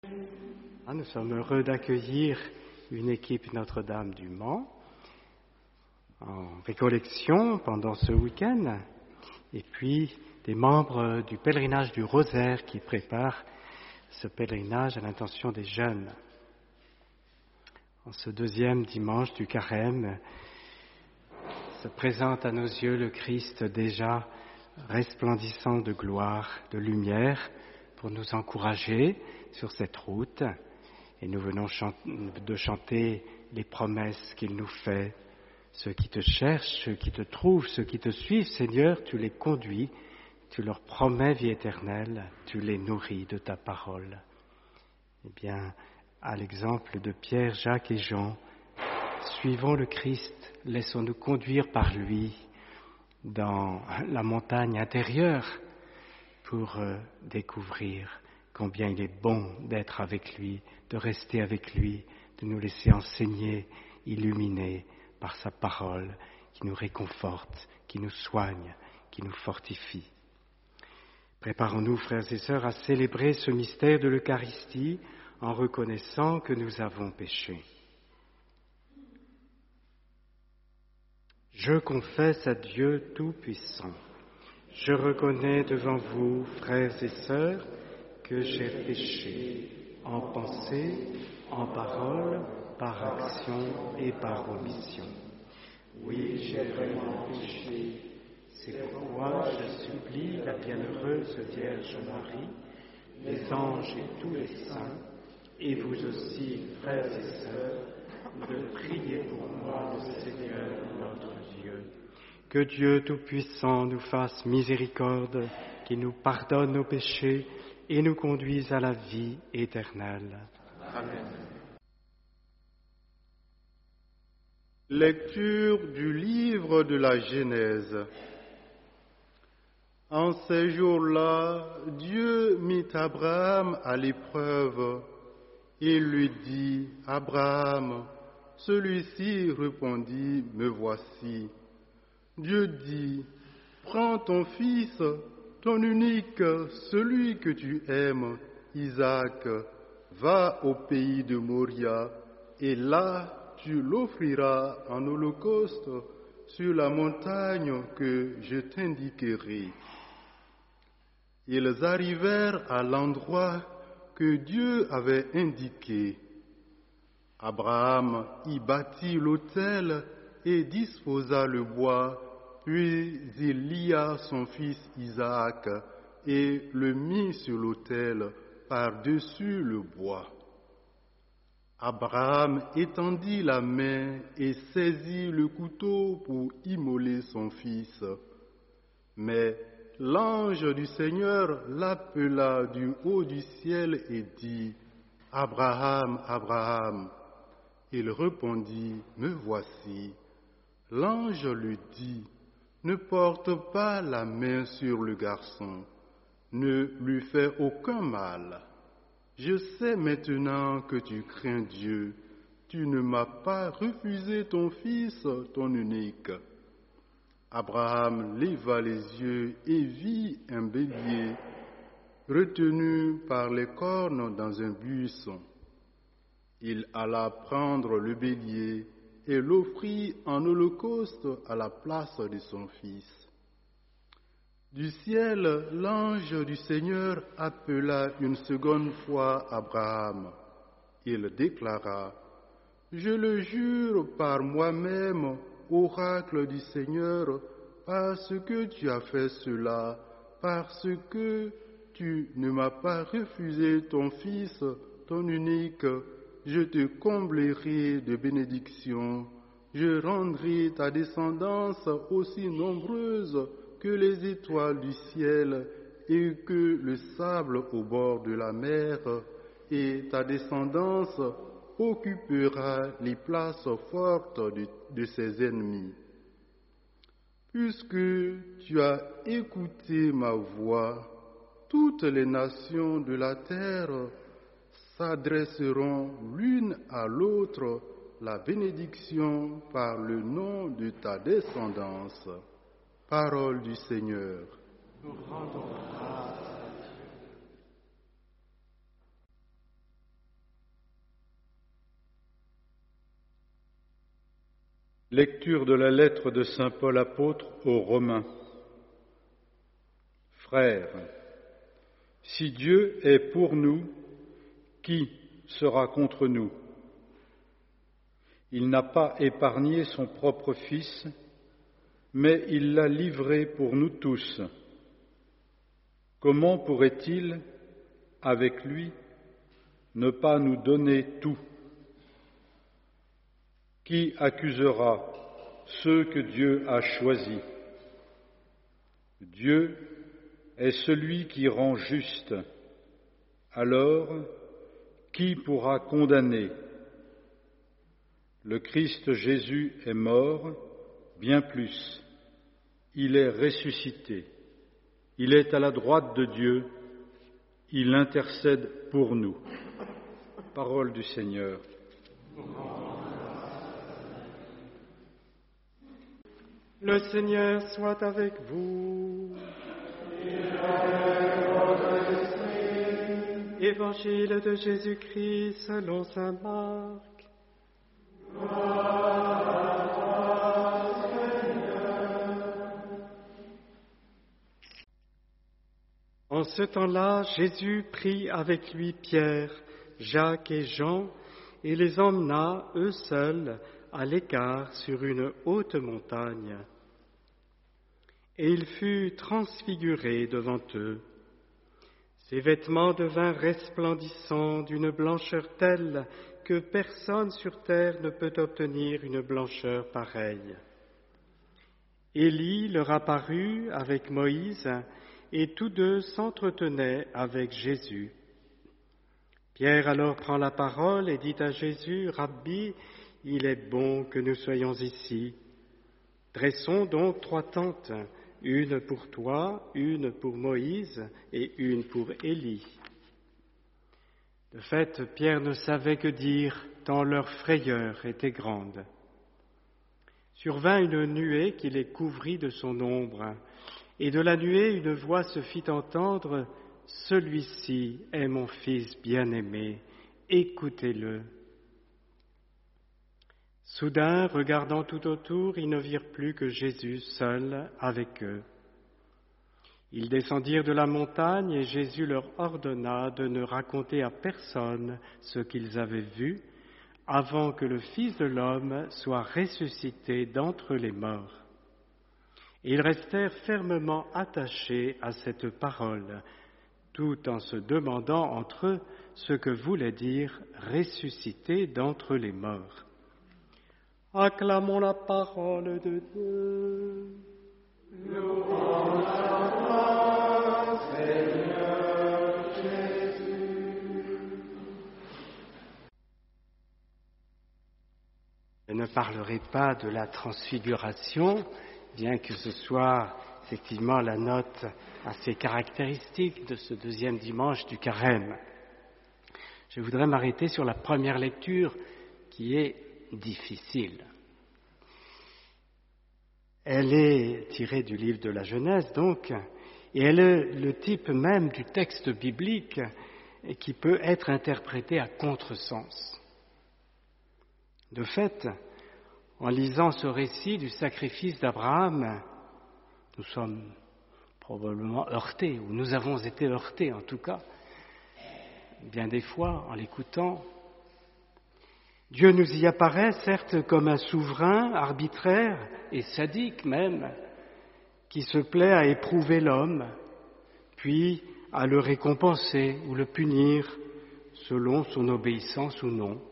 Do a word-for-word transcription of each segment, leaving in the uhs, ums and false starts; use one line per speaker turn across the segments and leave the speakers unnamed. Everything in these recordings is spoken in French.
Nous sommes heureux d'accueillir une équipe Notre-Dame du Mans en récollection pendant ce week-end, et puis des membres du pèlerinage du Rosaire qui préparent ce pèlerinage à l'intention des jeunes. En ce deuxième dimanche du Carême, se présente à nos yeux le Christ déjà resplendissant de gloire, de lumière, pour nous encourager sur cette route. Et nous venons de chanter les promesses qu'il nous fait. Ceux qui te cherchent, ceux qui te trouvent, ceux qui te suivent, Seigneur, tu les conduis, tu leur promets vie éternelle, tu les nourris de ta parole. Eh bien, à l'exemple de Pierre, Jacques et Jean, suivons le Christ, laissons-nous conduire par lui dans la montagne intérieure pour euh, découvrir combien il est bon d'être avec lui, de rester avec lui, de nous laisser enseigner, illuminer par sa parole qui nous réconforte, qui nous soigne, qui nous fortifie. Préparons-nous, frères et sœurs, à célébrer ce mystère de l'Eucharistie en reconnaissant que nous avons péché. Je confesse à Dieu Tout-Puissant. Je reconnais devant vous, frères et sœurs, que j'ai péché en pensée, en parole, par action et par omission. Oui, j'ai vraiment péché. C'est pourquoi je supplie la bienheureuse Vierge Marie, les anges et tous les saints, et vous aussi, frères et sœurs, de prier pour moi le Seigneur notre Dieu. Que Dieu Tout-Puissant nous fasse miséricorde, qu'il nous pardonne nos péchés et nous conduise à la vie éternelle.
Amen. Lecture du livre de la Genèse. En ces jours-là, Dieu mit Abraham à l'épreuve et lui dit, « Abraham ». Celui-ci répondit, « Me voici ». Dieu dit, « Prends ton fils, ton unique, celui que tu aimes, Isaac, va au pays de Moria, et là tu l'offriras en holocauste sur la montagne que je t'indiquerai. » Ils arrivèrent à l'endroit que Dieu avait indiqué. Abraham y bâtit l'autel et disposa le bois, puis il lia son fils Isaac et le mit sur l'autel par-dessus le bois. Abraham étendit la main et saisit le couteau pour immoler son fils. Mais l'ange du Seigneur l'appela du haut du ciel et dit, « Abraham, Abraham !» Il répondit, « Me voici ». L'ange lui dit, « Ne porte pas la main sur le garçon, ne lui fais aucun mal. Je sais maintenant que tu crains Dieu, tu ne m'as pas refusé ton fils, ton unique. » Abraham leva les yeux et vit un bélier retenu par les cornes dans un buisson. Il alla prendre le bélier et l'offrit en holocauste à la place de son fils. Du ciel, l'ange du Seigneur appela une seconde fois Abraham. Il déclara, « Je le jure par moi-même, oracle du Seigneur, parce que tu as fait cela, parce que tu ne m'as pas refusé ton fils, ton unique, je te comblerai de bénédictions, je rendrai ta descendance aussi nombreuse que les étoiles du ciel et que le sable au bord de la mer, et ta descendance occupera les places fortes de, de ses ennemis. Puisque tu as écouté ma voix, toutes les nations de la terre s'adresseront l'une à l'autre la bénédiction par le nom de ta descendance. Parole du Seigneur.
Nous rendons grâce à Dieu.
Lecture de la lettre de saint Paul apôtre aux Romains. Frères, si Dieu est pour nous, qui sera contre nous? Il n'a pas épargné son propre Fils, mais il l'a livré pour nous tous. Comment pourrait-il, avec lui, ne pas nous donner tout? Qui accusera ceux que Dieu a choisis? Dieu est celui qui rend juste. Alors, qui pourra condamner? Le Christ Jésus est mort, bien plus, il est ressuscité. Il est à la droite de Dieu, il intercède pour nous. Parole du Seigneur.
Le Seigneur soit avec vous. Évangile de Jésus-Christ selon saint Marc. En ce temps-là, Jésus prit avec lui Pierre, Jacques et Jean et les emmena, eux seuls, à l'écart sur une haute montagne. Et il fut transfiguré devant eux. Ses vêtements devinrent resplendissants d'une blancheur telle que personne sur terre ne peut obtenir une blancheur pareille. Élie leur apparut avec Moïse, et tous deux s'entretenaient avec Jésus. Pierre alors prend la parole et dit à Jésus, « Rabbi, il est bon que nous soyons ici. Dressons donc trois tentes, une pour toi, une pour Moïse et une pour Élie. » De fait, Pierre ne savait que dire, tant leur frayeur était grande. Survint une nuée qui les couvrit de son ombre, et de la nuée une voix se fit entendre, « Celui-ci est mon Fils bien-aimé, écoutez-le. » Soudain, regardant tout autour, ils ne virent plus que Jésus seul avec eux. Ils descendirent de la montagne et Jésus leur ordonna de ne raconter à personne ce qu'ils avaient vu avant que le Fils de l'homme soit ressuscité d'entre les morts. Et ils restèrent fermement attachés à cette parole, tout en se demandant entre eux ce que voulait dire ressuscité d'entre les morts. Acclamons la parole de Dieu. Louons la gloire, Seigneur Jésus. Je ne parlerai pas de la transfiguration, bien que ce soit effectivement la note assez caractéristique de ce deuxième dimanche du Carême. Je voudrais m'arrêter sur la première lecture qui est difficile. Elle est tirée du livre de la Genèse, donc, et elle est le type même du texte biblique qui peut être interprété à contresens. De fait, en lisant ce récit du sacrifice d'Abraham, nous sommes probablement heurtés, ou nous avons été heurtés en tout cas, bien des fois en l'écoutant. Dieu nous y apparaît, certes, comme un souverain arbitraire et sadique même, qui se plaît à éprouver l'homme, puis à le récompenser ou le punir selon son obéissance ou non.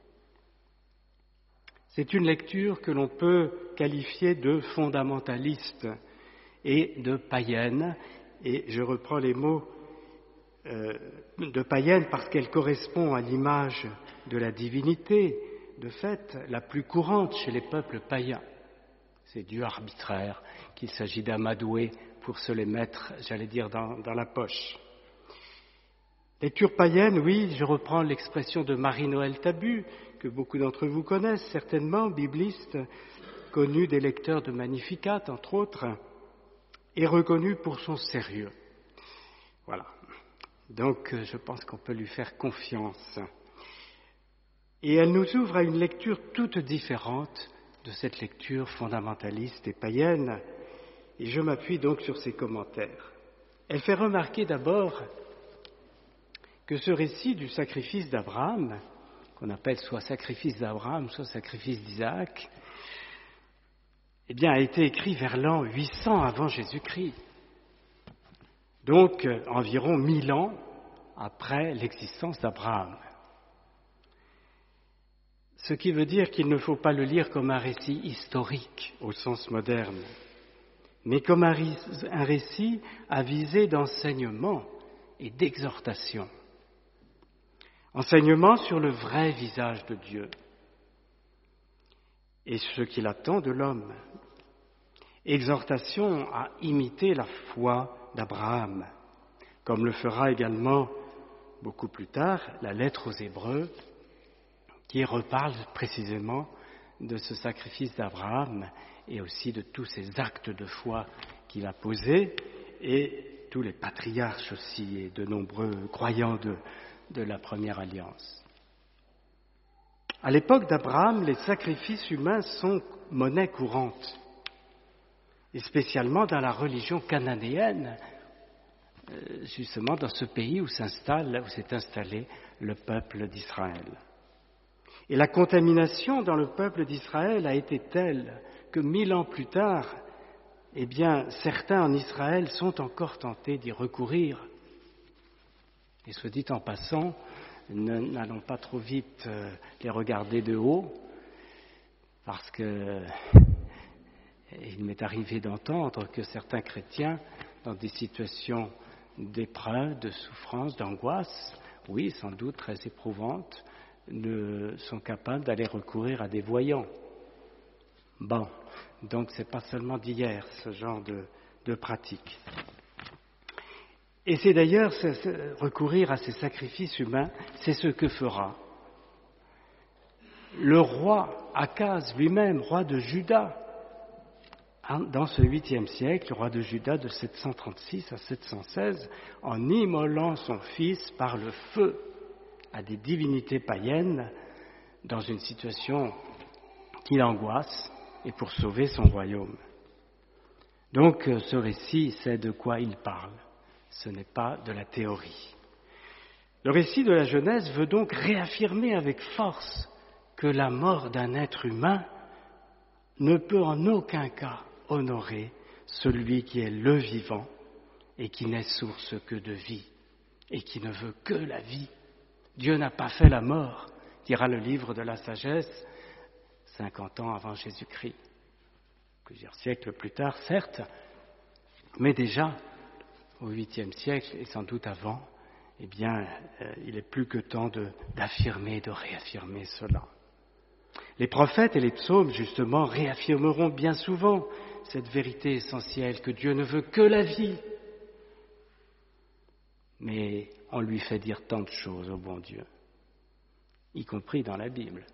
C'est une lecture que l'on peut qualifier de fondamentaliste et de païenne, et je reprends les mots euh, de païenne parce qu'elle correspond à l'image de la divinité, de fait, la plus courante chez les peuples païens. C'est Dieu arbitraire qu'il s'agit d'amadouer pour se les mettre, j'allais dire, dans, dans la poche. Lecture païenne, oui, je reprends l'expression de Marie-Noël Tabu, que beaucoup d'entre vous connaissent certainement, bibliste, connu des lecteurs de Magnificat, entre autres, et reconnu pour son sérieux. Voilà. Donc, je pense qu'on peut lui faire confiance. Et elle nous ouvre à une lecture toute différente de cette lecture fondamentaliste et païenne, et je m'appuie donc sur ses commentaires. Elle fait remarquer d'abord que ce récit du sacrifice d'Abraham, qu'on appelle soit sacrifice d'Abraham, soit sacrifice d'Isaac, eh bien, a été écrit vers l'an huit cents avant Jésus-Christ, donc environ mille ans après l'existence d'Abraham. Ce qui veut dire qu'il ne faut pas le lire comme un récit historique au sens moderne, mais comme un, un récit à visée d'enseignement et d'exhortation. Enseignement sur le vrai visage de Dieu et ce qu'il attend de l'homme. Exhortation à imiter la foi d'Abraham, comme le fera également beaucoup plus tard la lettre aux Hébreux, qui reparle précisément de ce sacrifice d'Abraham et aussi de tous ces actes de foi qu'il a posés, et tous les patriarches aussi, et de nombreux croyants de, de la première alliance. À l'époque d'Abraham, les sacrifices humains sont monnaie courante, et spécialement dans la religion cananéenne, justement dans ce pays où s'installe, où s'est installé le peuple d'Israël. Et la contamination dans le peuple d'Israël a été telle que mille ans plus tard, eh bien, certains en Israël sont encore tentés d'y recourir. Et soit dit en passant, n'allons pas trop vite les regarder de haut, parce que il m'est arrivé d'entendre que certains chrétiens, dans des situations d'épreuve, de souffrance, d'angoisse, oui, sans doute très éprouvantes, ne sont capables d'aller recourir à des voyants. Bon, donc c'est pas seulement d'hier, ce genre de, de pratique. Et c'est d'ailleurs c'est, c'est, recourir à ces sacrifices humains, c'est ce que fera le roi Akaz lui-même, roi de Juda, dans ce huitième siècle, le roi de Juda de sept cent trente-six à sept cent seize, en immolant son fils par le feu à des divinités païennes dans une situation qui l'angoisse et pour sauver son royaume. Donc ce récit, c'est de quoi il parle, ce n'est pas de la théorie. Le récit de la Genèse veut donc réaffirmer avec force que la mort d'un être humain ne peut en aucun cas honorer celui qui est le vivant et qui n'est source que de vie et qui ne veut que la vie. Dieu n'a pas fait la mort, dira le livre de la sagesse, cinquante ans avant Jésus-Christ. Plusieurs siècles plus tard, certes, mais déjà au huitième siècle et sans doute avant, eh bien, euh, il est plus que temps de, d'affirmer, de réaffirmer cela. Les prophètes et les psaumes, justement, réaffirmeront bien souvent cette vérité essentielle que Dieu ne veut que la vie. Mais on lui fait dire tant de choses au bon Dieu, y compris dans la Bible.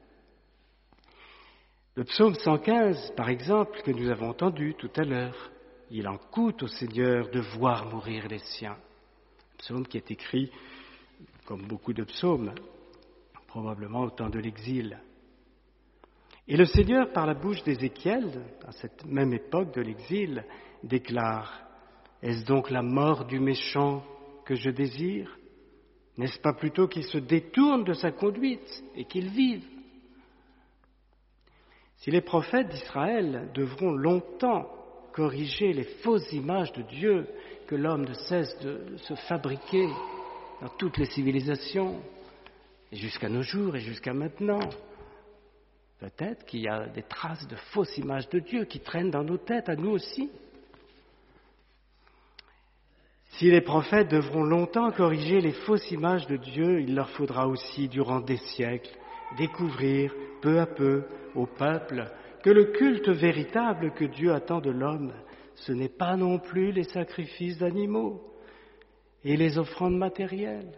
Le psaume cent quinze, par exemple, que nous avons entendu tout à l'heure, il en coûte au Seigneur de voir mourir les siens. Un psaume qui est écrit, comme beaucoup de psaumes, probablement au temps de l'exil. Et le Seigneur, par la bouche d'Ézéchiel, à cette même époque de l'exil, déclare « Est-ce donc la mort du méchant que je désire ? N'est-ce pas plutôt qu'il se détourne de sa conduite et qu'il vive ?» Si les prophètes d'Israël devront longtemps corriger les fausses images de Dieu que l'homme ne cesse de se fabriquer dans toutes les civilisations, et jusqu'à nos jours et jusqu'à maintenant, peut-être qu'il y a des traces de fausses images de Dieu qui traînent dans nos têtes, à nous aussi. Si les prophètes devront longtemps corriger les fausses images de Dieu, il leur faudra aussi, durant des siècles, découvrir peu à peu au peuple que le culte véritable que Dieu attend de l'homme, ce n'est pas non plus les sacrifices d'animaux et les offrandes matérielles,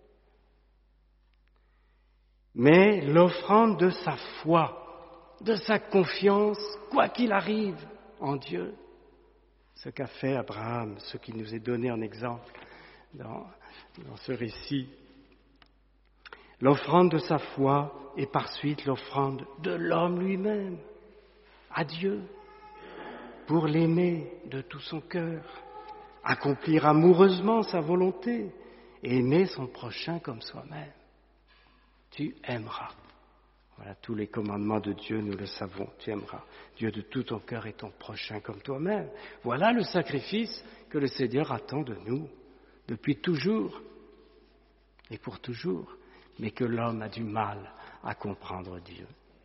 mais l'offrande de sa foi, de sa confiance, quoi qu'il arrive, en Dieu. Ce qu'a fait Abraham, ce qui nous est donné en exemple dans, dans ce récit. L'offrande de sa foi et par suite l'offrande de l'homme lui-même. à Dieu, pour l'aimer de tout son cœur, accomplir amoureusement sa volonté et aimer son prochain comme soi-même. Tu aimeras. Voilà, tous les commandements de Dieu, nous le savons, tu aimeras Dieu de tout ton cœur et ton prochain comme toi-même. Voilà le sacrifice que le Seigneur attend de nous, depuis toujours et pour toujours, mais que l'homme a du mal à comprendre Dieu.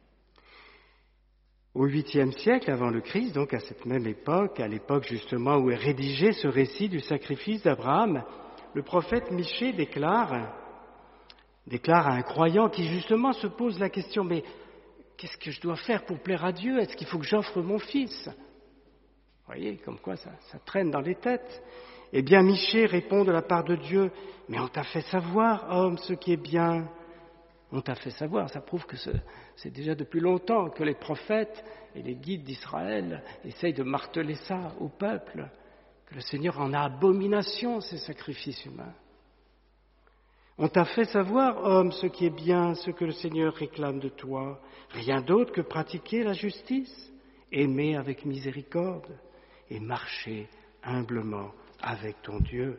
Au huitième siècle avant le Christ, donc à cette même époque, à l'époque justement où est rédigé ce récit du sacrifice d'Abraham, le prophète Michée déclare, déclare à un croyant qui justement se pose la question, mais qu'est-ce que je dois faire pour plaire à Dieu? Est-ce qu'il faut que j'offre mon fils? Vous voyez, comme quoi ça, ça traîne dans les têtes. Eh bien, Michée répond de la part de Dieu, mais on t'a fait savoir, homme, ce qui est bien. On t'a fait savoir, ça prouve que c'est déjà depuis longtemps que les prophètes et les guides d'Israël essayent de marteler ça au peuple, que le Seigneur en a abomination, ces sacrifices humains. On t'a fait savoir, homme, ce qui est bien, ce que le Seigneur réclame de toi, rien d'autre que pratiquer la justice, aimer avec miséricorde et marcher humblement avec ton Dieu.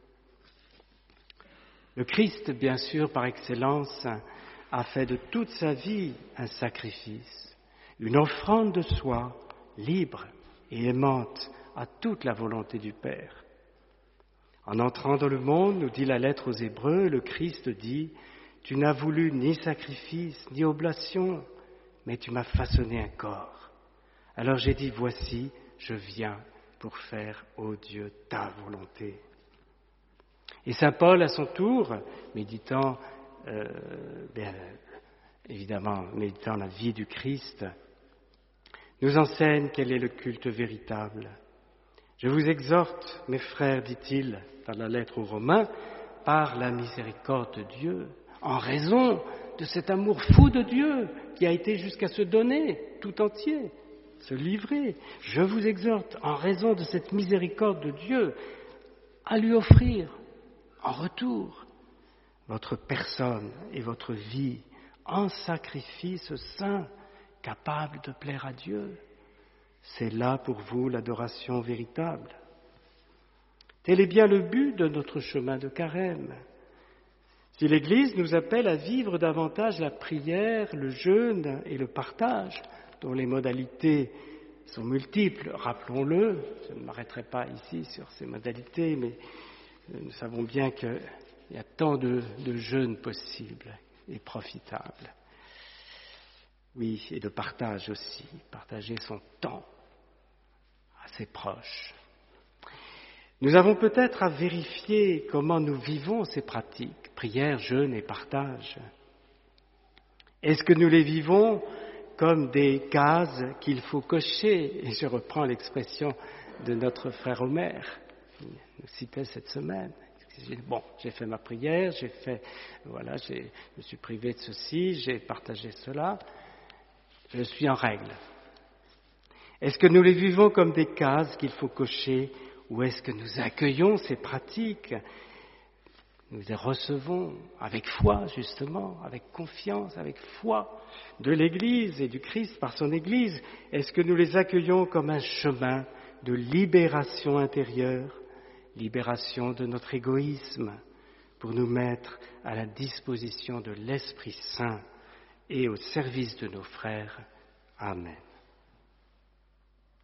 Le Christ, bien sûr, par excellence, a fait de toute sa vie un sacrifice, une offrande de soi, libre et aimante à toute la volonté du Père. En entrant dans le monde, nous dit la lettre aux Hébreux, le Christ dit « Tu n'as voulu ni sacrifice, ni oblation, mais tu m'as façonné un corps. Alors j'ai dit « Voici, je viens pour faire, ô Dieu, ta volonté. » Et saint Paul, à son tour, méditant, euh, bien, évidemment, méditant la vie du Christ, nous enseigne quel est le culte véritable. Je vous exhorte, mes frères, dit-il dans la lettre aux Romains, par la miséricorde de Dieu, en raison de cet amour fou de Dieu qui a été jusqu'à se donner tout entier, se livrer. Je vous exhorte, en raison de cette miséricorde de Dieu, à lui offrir en retour votre personne et votre vie en sacrifice saint, capable de plaire à Dieu. C'est là pour vous l'adoration véritable. Tel est bien le but de notre chemin de carême. Si l'Église nous appelle à vivre davantage la prière, le jeûne et le partage, dont les modalités sont multiples, rappelons-le, je ne m'arrêterai pas ici sur ces modalités, mais nous savons bien qu'il y a tant de, de jeûnes possibles et profitables. Oui, et de partage aussi, partager son temps à ses proches. Nous avons peut-être à vérifier comment nous vivons ces pratiques, prière, jeûne et partage. Est-ce que nous les vivons comme des cases qu'il faut cocher? Et je reprends l'expression de notre frère Omer, qui nous citait cette semaine. Bon, j'ai fait ma prière, j'ai fait, voilà, j'ai, je me suis privé de ceci, j'ai partagé cela, je suis en règle. Est-ce que nous les vivons comme des cases qu'il faut cocher, ou est-ce que nous accueillons ces pratiques, nous les recevons avec foi, justement, avec confiance, avec foi de l'Église et du Christ par son Église? Est-ce que nous les accueillons comme un chemin de libération intérieure, libération de notre égoïsme, pour nous mettre à la disposition de l'Esprit Saint et au service de nos frères? Amen.